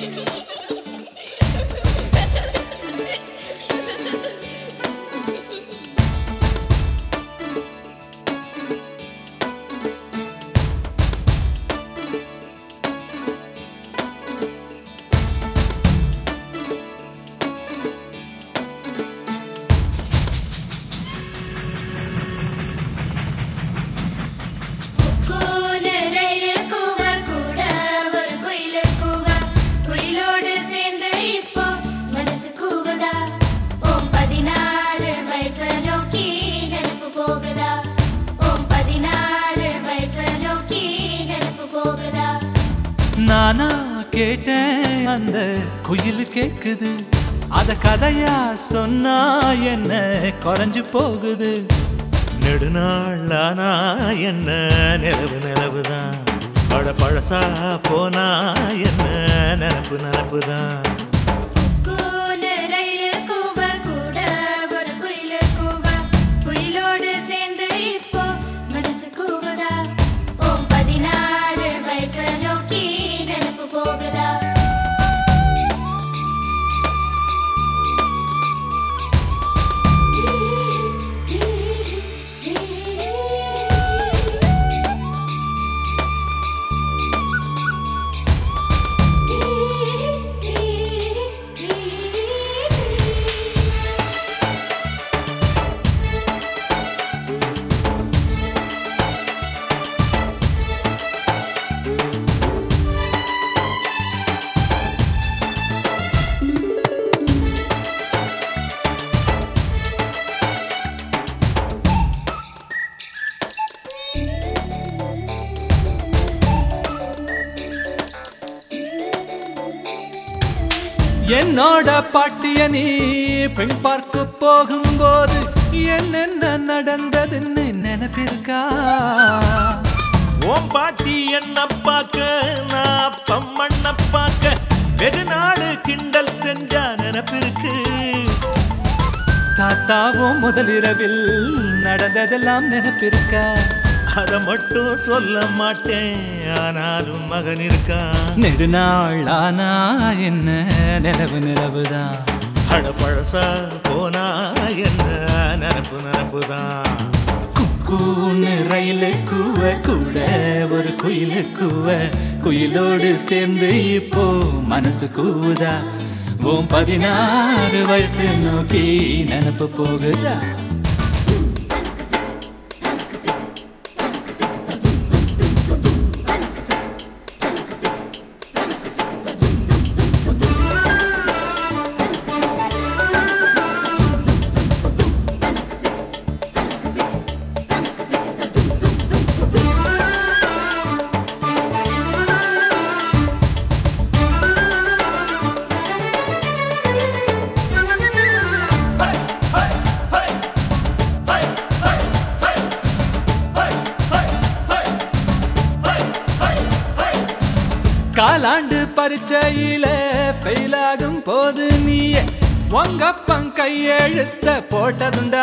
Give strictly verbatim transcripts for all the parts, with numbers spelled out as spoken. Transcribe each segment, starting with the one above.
நானா கேட்டேன் அந்த குயில் கேக்குது அத கதையா சொன்னா என்ன குறைஞ்சு போகுது நெடுநாளானா என்ன நிலவு நிலவுதான் பழ பழசா போனா என்ன நினப்பு நினப்புதான் என்னோட பாட்டிய நீ பெண் பார்க்க போகும்போது என்னென்ன நடந்ததுன்னு நினைப்பிருக்கா ஓம் பாட்டி என்ன பார்க்க நான் பம்மண்ண பார்க்க வெகு நாடு கிண்டல் செஞ்சா நினைப்பிருக்கு தாத்தாவும் முதலிரவில் நடந்ததெல்லாம் நினைப்பிருக்கா அத மட்டும் சொல்ல மாட்டேன் ஆனாலும் மகன் இருக்கா நெடுநாள் ஆனா என்ன நிலவு நிலவுதான் அட பழசா போனா என்ன நினப்பு நினப்புதான் குக்கூன்னு ரயிலு கூவ கூட ஒரு குயிலு கூவ குயிலோடு சேர்ந்து இப்போ மனசு கூவுதா உன் பதினாறு வயசு நோக்கி நினப்பு போகுதா காலாண்டு பரீட்சையில ஃபெயிலாகும் போது நீயே உங்கப்பன் கையெழுத்த போட்டதுண்டா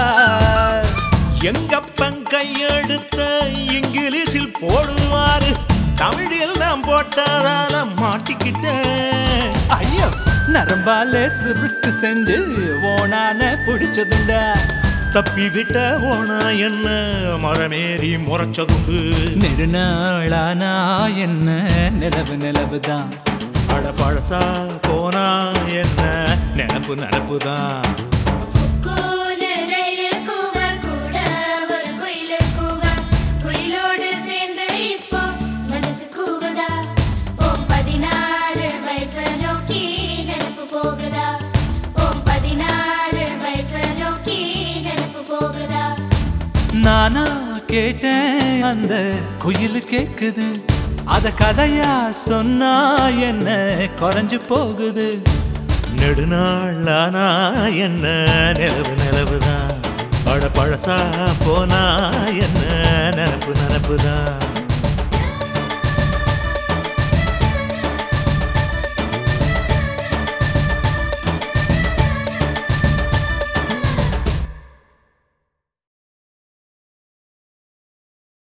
எங்கப்பன் கையெழுத்த இங்கிலீஷில் போடுவாரு தமிழில் நான் போட்டதால மாட்டிக்கிட்டேன் ஐயோ நரம்பாலே சுருக்கு செஞ்சு ஓனான பிடிச்சதுண்டா தப்பி விட்ட ஓனா என்ன மரமேறி முறைச்சதுண்டு நெடுநாளானா என்ன நிலவு நிலவுதான் அட பழசா போனா என்ன நினப்பு நினப்புதான் நானா கேட்டேன் அந்த குயில் கேக்குது அத கதையா சொன்னா என்ன குறைஞ்சு போகுது நெடுநாளானா என்ன நிலவு நிலவுதான் அட பழசா போனா என்ன நினப்பு நினப்புதான்